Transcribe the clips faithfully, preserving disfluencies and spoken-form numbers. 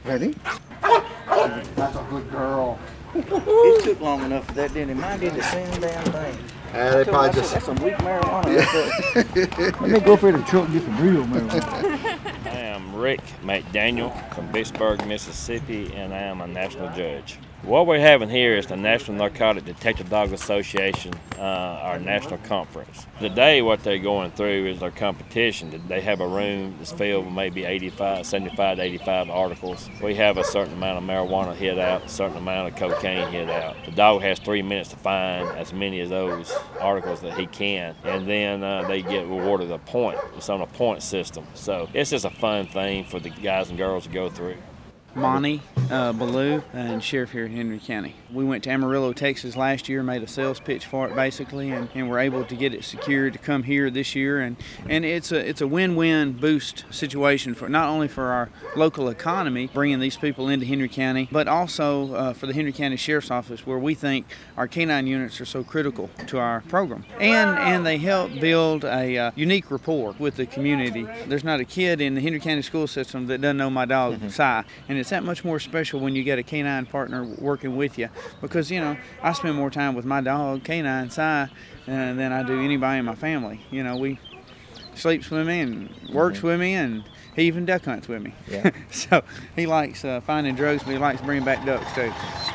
Ready? That's a good girl. It took long enough for that, didn't it? Mine did the same damn thing. Uh, they probably just... That's some weak marijuana. Yeah. Let me go up here to the truck and get some real marijuana. I am Rick McDaniel from Vicksburg, Mississippi, and I am a national judge. What we're having here is the National Narcotic Detective Dog Association, uh, our national conference. Today what they're going through is their competition. They have a room that's filled with maybe eighty-five, seventy-five to eighty-five articles. We have a certain amount of marijuana hit out, a certain amount of cocaine hit out. The dog has three minutes to find as many of those articles that he can, and then uh, they get rewarded a point. It's on a point system. So it's just a fun thing for the guys and girls to go through. Monty uh, Ballou, and sheriff here in Henry County. We went to Amarillo, Texas last year, made a sales pitch for it basically, and, and were able to get it secured to come here this year. And, and it's a it's a win-win boost situation for not only for our local economy, bringing these people into Henry County, but also uh, for the Henry County Sheriff's Office, where we think our canine units are so critical to our program. And and they help build a uh, unique rapport with the community. There's not a kid in the Henry County school system that doesn't know my dog, mm-hmm. Cy. And it's that much more special when you get a canine partner working with you, because you know I spend more time with my dog Canine Cy uh, than I do anybody in my family. You know, we sleeps with me and works mm-hmm. with me, and he even duck hunts with me. Yeah. So he likes uh, finding drugs, but he likes bringing back ducks too.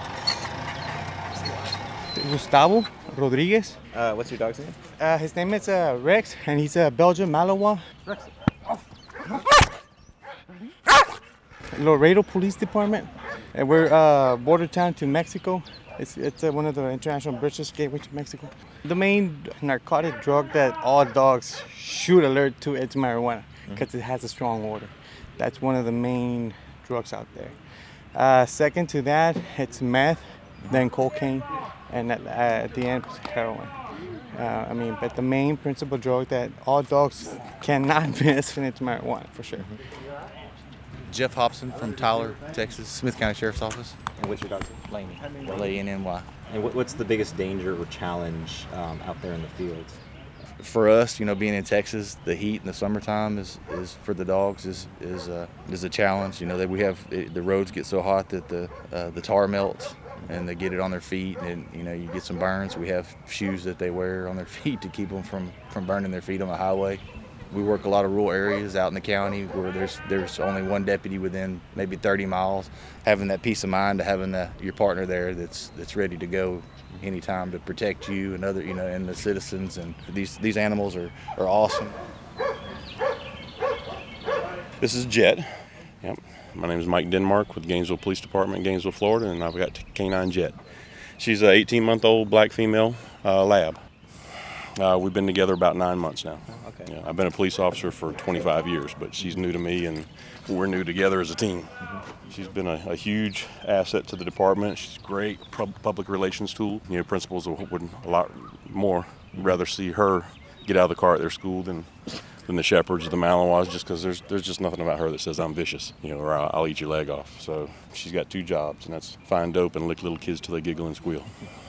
Gustavo Rodriguez. Uh, what's your dog's name? Uh, his name is uh, Rex, and he's a Belgian Malinois. Rex. Laredo Police Department, and we're uh, border town to Mexico. It's it's uh, one of the international bridges gateway to Mexico. The main narcotic drug that all dogs should alert to is marijuana, because mm-hmm. it has a strong odor. That's one of the main drugs out there. Uh, second to that, it's meth, then cocaine, and at, uh, at the end, heroin. Uh, I mean, but the main principal drug that all dogs cannot miss is marijuana, for sure. Mm-hmm. Jeff Hobson from Tyler, Texas, Smith County Sheriff's Office. And what's your dog's name? Laney, L A N N Y. And what's the biggest danger or challenge um, out there in the field? For us, you know, being in Texas, the heat in the summertime is, is for the dogs is is uh, is a challenge. You know that we have it, the roads get so hot that the uh, the tar melts and they get it on their feet, and you know you get some burns. We have shoes that they wear on their feet to keep them from, from burning their feet on the highway. We work a lot of rural areas out in the county where there's there's only one deputy within maybe thirty miles. Having that peace of mind to having the, your partner there that's that's ready to go anytime to protect you and other you know and the citizens, and these these animals are, are awesome. This is Jet. Yep. My name is Mike Denmark with Gainesville Police Department, Gainesville, Florida, and I've got Canine Jet. She's an eighteen-month-old black female uh, lab. Uh, we've been together about nine months now. Oh, okay. Yeah, I've been a police officer for twenty-five years, but she's new to me, and we're new together as a team. Mm-hmm. She's been a, a huge asset to the department. She's a great pub- public relations tool. You know, principals would a lot more rather see her get out of the car at their school than than the Shepherds or the Malinois, just because there's there's just nothing about her that says I'm vicious, you know, or I'll, I'll eat your leg off. So she's got two jobs, and that's find dope and lick little kids till they giggle and squeal.